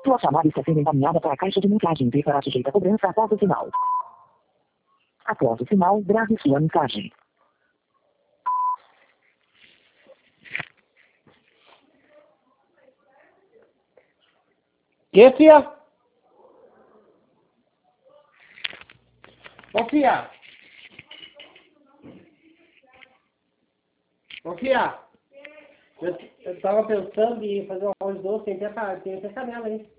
Sua chamada está sendo encaminhada para a caixa de mensagem e será sujeita a cobrança após o sinal. Após o sinal, grave sua mensagem. Que, fia? Ô, fia! Ô, fia! Eu tava pensando em fazer um arroz doce, tem até canela, hein?